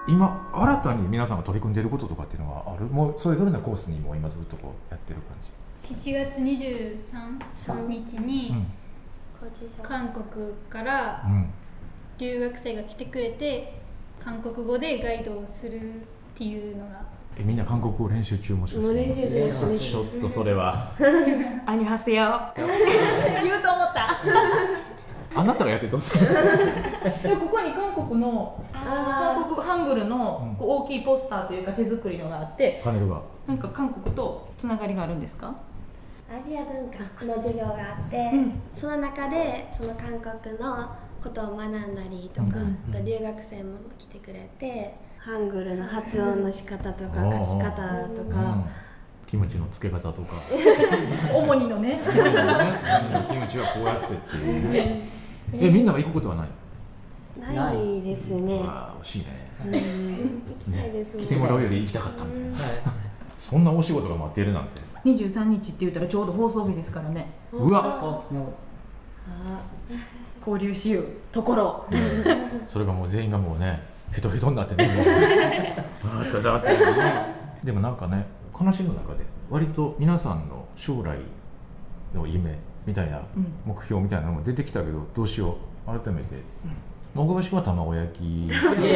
今新たに皆さんが取り組んでいることとかっていうのはある？もうそれぞれのコースにも今ずっとこうやってる感じ。 7月23日に韓国から留学生が来てくれて、韓国語でガイドをするっていうのが。 みんな韓国語練習中もしかして？ 練習中です。 ちょっとそれはアニハセヨ言うと思ったあなたがやってどうする？ でここに韓国の韓国ハングルのこう大きいポスターというか手作りのがあって、 パネルがなんか韓国とつながりがあるんですか？ アジア文化の授業があって、その中でその韓国のことを学んだりとか、あと留学生も来てくれて、ハングルの発音の仕方とか書き方とか、 キムチの漬け方とか主にのねキムチはこうやってっていうね。みんなが行くことはない？ ないですね。 惜しいね。 行きたいですね。 来てもらうより行きたかったみたいな。そんなお仕事が待っているなんて。 23日って言ったらちょうど放送日ですからね。 うわ交流しゆうところそれがもう全員がもうねヘトヘトになってね疲れたってでもなんかね、話の中で割と皆さんの将来の夢みたいな、目標みたいなのも出てきたけど、どうしよう改めて、小林君は卵焼き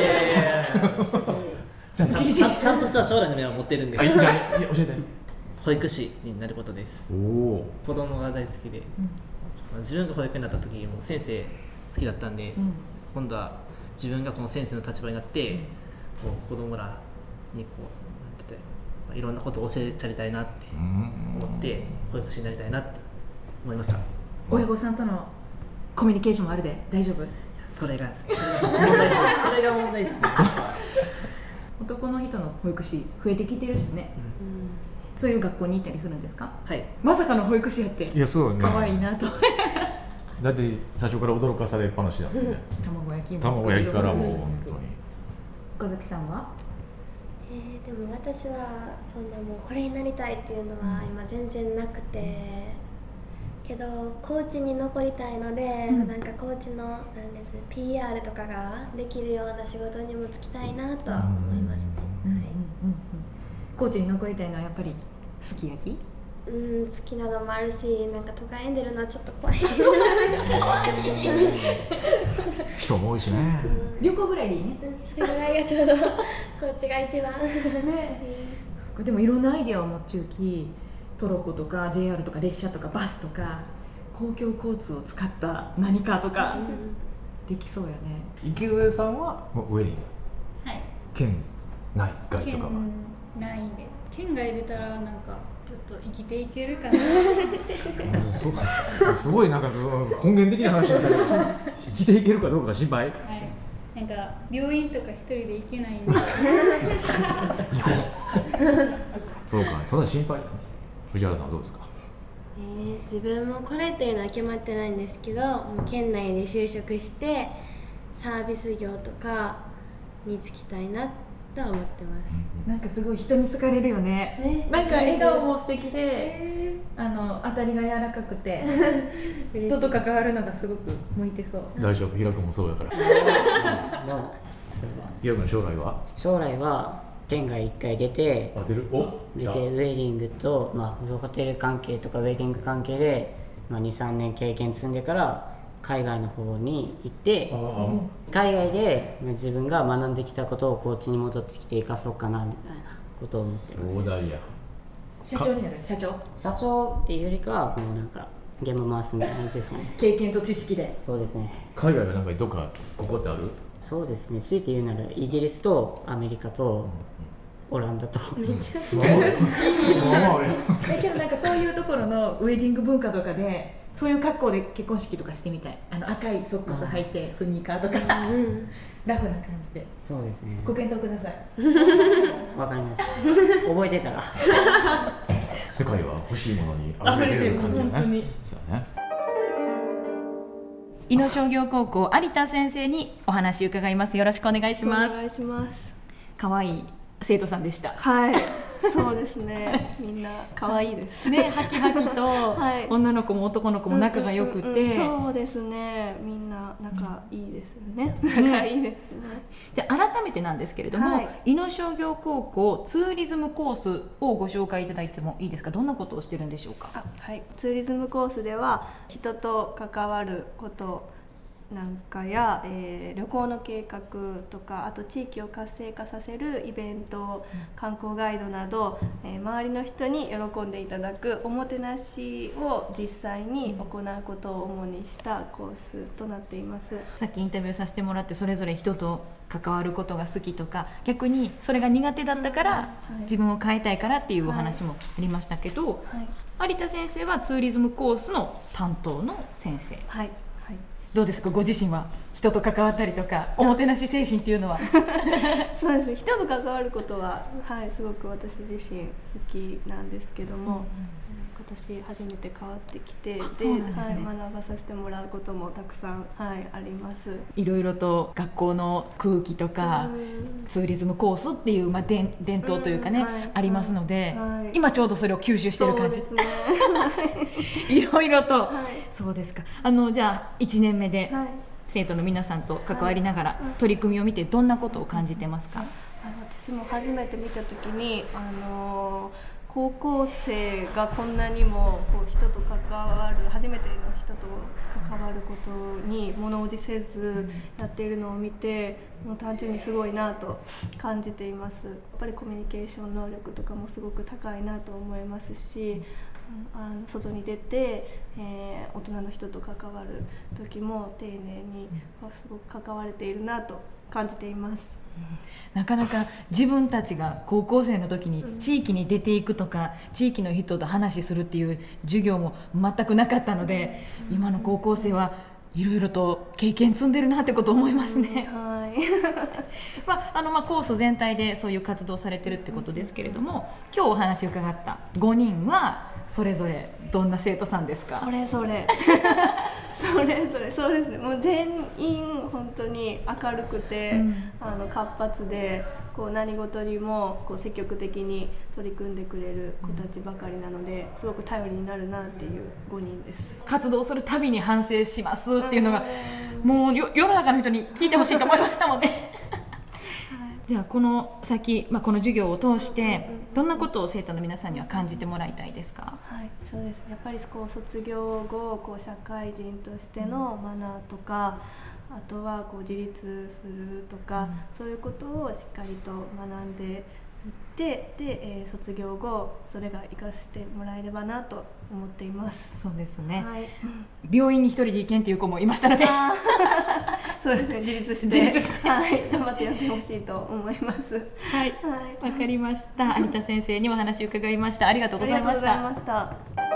ちゃんとした将来の夢は持ってるんで、 じゃあ教えて。 保育士になることです。子供が大好きで、自分が保育になった時も先生好きだったんで、今度は自分がこの先生の立場になって、こう子供らにこうなんて言っていろんなことを教えちゃりたいなって思って、保育士になりたいなって思いました。 親御さんとのコミュニケーションもあるで大丈夫？ それが問題です。それが問題ですね。 男の人の保育士増えてきてるしね、そういう学校に行ったりするんですか？ はい。 まさかの保育士やって。 いやそうね。 可愛いなと。 だって最初から驚かされっぱなしだもんね。 卵焼きも卵焼きからもう本当に。 岡崎さんは？ でも私はそんなもうこれになりたいっていうのは今全然なくて、けど高知に残りたいので、なんか高知のなんです PR とかができるような仕事にも就きたいなと思いますね。 高知に残りたいのはやっぱりすき焼き？ 好きなのもあるし、なんか都会に出るのはちょっと怖い人も多いしね。 旅行ぐらいでいいね。 それぐらいがちょうどこっちが一番ね。そっか、でもいろんなアイデアを持ち受き、トロッコとか JR とか列車とかバスとか公共交通を使った何かとか、できそうやね。 池上さんはウェディング、県内外とかは県内で、県外出たらなんかちょっと生きていけるかなすごいなんか根源的な話だけど生きていけるかどうかが心配。 なんか病院とか一人で行けないんで行こうそうか、そんな心配。藤原さんはどうですか？ 自分もこれというのは決まってないんですけど、もう県内で就職してサービス業とかに就きたいなとは思ってます。 なんかすごい人に好かれるよね。なんか笑顔も素敵で、当たりが柔らかくて人と関わるのがすごく向いてそう。 大丈夫、平君もそうやから。平君の将来は？ 将来は県外1回出て出てウェディングと、ホテル関係とかウェディング関係で、2、3年経験積んでから海外の方に行って、海外で自分が学んできたことを高知に戻ってきて生かそうかなみたいなことを思ってます。 壮大や。 社長になる？社長っていうよりかはもうなんか現場回すみたいな感じですかね。 経験と知識で。 そうですね。 海外はなんかどっかここってある？ そうですね、強いて言うならイギリスとアメリカとオランダと、 めっちゃけどなんかそういうところのウェディング文化とかでそういう格好で結婚式とかしてみたい。赤いソックス履いてスニーカーとかラフな感じで。 そうですね、 ご検討ください。 わかりました覚えてたら世界は欲しいものに溢れてる感じだね。そうね。 伊野商業高校有田先生にお話を伺います。よろしくお願いします。 お願いします。 可愛い生徒さんでした。 はい、そうですね。みんな可愛いですね、ハキハキと、はい、女の子も男の子も仲が良くて、 そうですね。みんな仲いいですよね。仲いいですね。 じゃあ改めてなんですけれども、伊野商業高校ツーリズムコースをご紹介いただいてもいいですか。どんなことをしてるんでしょうか。 はい、ツーリズムコースでは人と関わることなんかや、旅行の計画とか、あと地域を活性化させるイベント、観光ガイドなど、周りの人に喜んでいただくおもてなしを実際に行うことを主にしたコースとなっています。 さっきインタビューさせてもらって、それぞれ人と関わることが好きとか、逆にそれが苦手だったから、自分を変えたいからっていうお話もありましたけど、有田先生はツーリズムコースの担当の先生。 はい、 どうですか、ご自身は人と関わったりとかおもてなし精神っていうのは。 そうですね、人と関わることは、すごく私自身好きなんですけども、今年初めて変わってきて、で、学ばさせてもらうこともたくさん、あります。 いろいろと学校の空気とか、ツーリズムコースっていう、伝統というかね、ありますので、今ちょうどそれを吸収してる感じですね。いろいろと、そうですか。じゃあ1年目で生徒の皆さんと関わりながら、取り組みを見てどんなことを感じてますか。 私も初めて見た時に、高校生がこんなにもこう人と関わる、初めての人と関わることに物おじせずやっているのを見て、もう単純にすごいなと感じています。やっぱりコミュニケーション能力とかもすごく高いなと思いますし、外に出て、大人の人と関わる時も丁寧にすごく関われているなと感じています。 なかなか自分たちが高校生の時に地域に出ていくとか、地域の人と話するっていう授業も全くなかったので、今の高校生はいろいろと経験積んでるなってことを思いますね。コース全体でそういう活動されてるってことですけれども、今日お話伺った5人はそれぞれどんな生徒さんですか。 それぞれそうですね。もう全員本当に明るくて、活発で、こう何事にもこう積極的に取り組んでくれる子たちばかりなので、すごく頼りになるなっていう5人です。 活動するたびに反省しますっていうのが、もう世の中の人に聞いてほしいと思いましたもんね。じゃあこの先、この授業を通してどんなことを生徒の皆さんには感じてもらいたいですか。 そうです。やっぱりこう卒業後、こう社会人としてのマナーとか、あとはこう自立するとか、そういうことをしっかりと学んでいって、で、卒業後それが生かしてもらえればなと思っています。 そうですね。病院に一人で行けんっていう子もいましたので。 そうですね。自立して、頑張ってやってほしいと思います。 わかりました。有田先生にお話を伺いました。ありがとうございました。 さ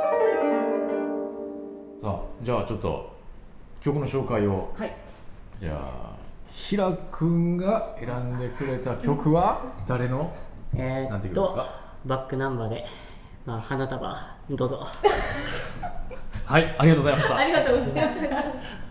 あ、じゃあちょっと曲の紹介を。じゃあひらくんが選んでくれた曲は誰の？なんていう曲ですか？ バックナンバーで、花束どうぞ。 はい、ありがとうございました。 ありがとうございました。